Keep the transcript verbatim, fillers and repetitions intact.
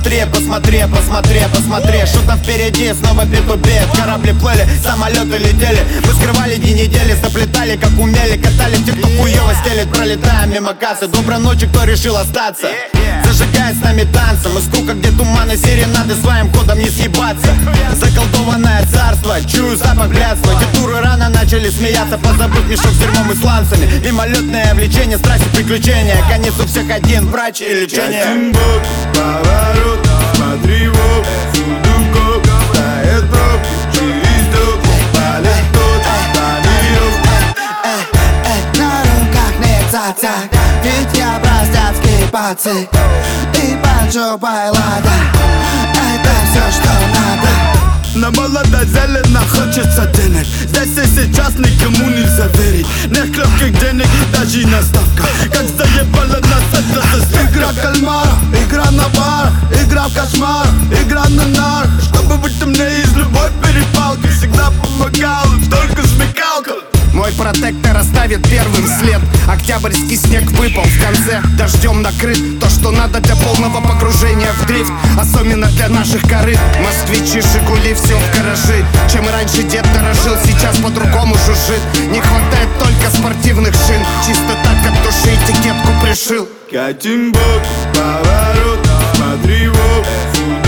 посмотри, посмотри, посмотри, посмотри, что там впереди, снова петубеет. Корабли плыли, самолеты летели, мы скрывали дни недели, заплетали как умели, катали тех, кто хуёво стелит, пролетаем мимо кассы. Доброй ночи, кто решил остаться, зажигает с нами танцем. Из круга, где туманы, серенады, своим ходом не съебаться. Заколдованное царство, чую запах блядства. Титуры рано начали смеяться, позабыв мешок с дерьмом и сланцами. Мимолетное влечение, страсти, приключения. Конец у всех один, врач и лечение. Один бок, поворот, смотри в оба, всюду коп, стоят пробки, через док, палит тот, паниров. На руках не цацак, ведь я простецкий пацик. И банджо байлада, это все, что надо. На молодо зелено хочется денег. Здесь и сейчас никому нельзя верить. Нет легких денег и даже и наставка. Как заебало нас это за игра кальмара, игра на бар, игра в кошмар, игра на нар. Чтобы быть умнее из любой перепалки, всегда помогал только смекалка. Мой протектор оставит первым след. Октябрьский снег выпал в конце, дождем накрыт. То, что надо для полного погружения в дрифт, особенно для наших корыт. Москвичи, Жигули, все в гаражи. Чем раньше дед дорожил, сейчас по-другому жужжит. Не хватает только спортивных шин, чисто так от души этикетку пришил. Катим бок, поворот, смотри в оба,